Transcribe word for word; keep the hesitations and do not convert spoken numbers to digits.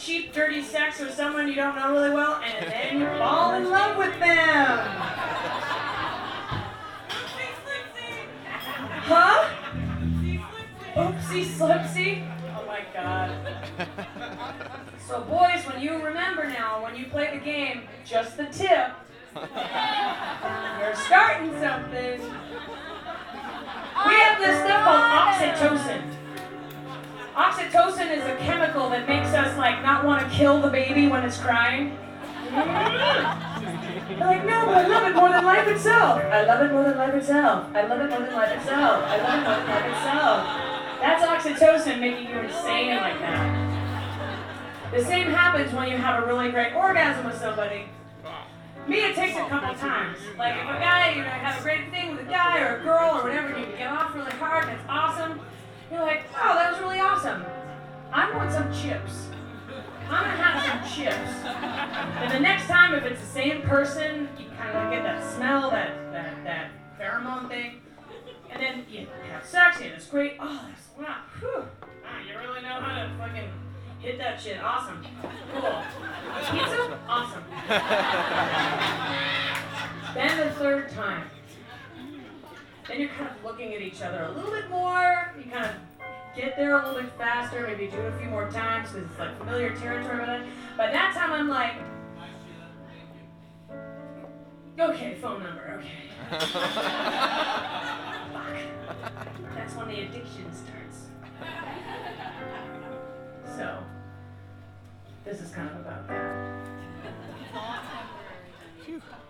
cheap, dirty sex with someone you don't know really well, and then you fall in love with them. Huh? Oopsie slipsy? Oh my god. So boys, when you remember now, when you play the game, just the tip, you're starting something. We have this stuff called oxytocin. Oxytocin is a chemical that makes us like not want to kill the baby when it's crying. They're like, no, but I love it more than life itself. I love it more than life itself. I love it more than life itself. I love it more than life itself. That's oxytocin making you insane like that. The same happens when you have a really great orgasm with somebody. Me, it takes a couple times. Like if a guy, you know, have a great thing with a guy or a girl or whatever, and you get off really hard and it's awesome. You're like, oh, that was really awesome. I want some chips. I'm gonna have some chips. And the next time, if it's the same person, you kind of get that smell, that that that pheromone thing, and then you have sex, and it's great. Oh, that's wow, whew. Wow, you really know how to fucking hit that shit. Awesome. Cool. Pizza? Awesome. Then the third time. Then you're kind of looking at each other a little bit more. You kind of get there a little bit faster. Maybe do it a few more times because it's like familiar territory. But by that time, I'm like, okay, phone number. Okay. Fuck. That's when the addiction starts. So, this is kind of about that.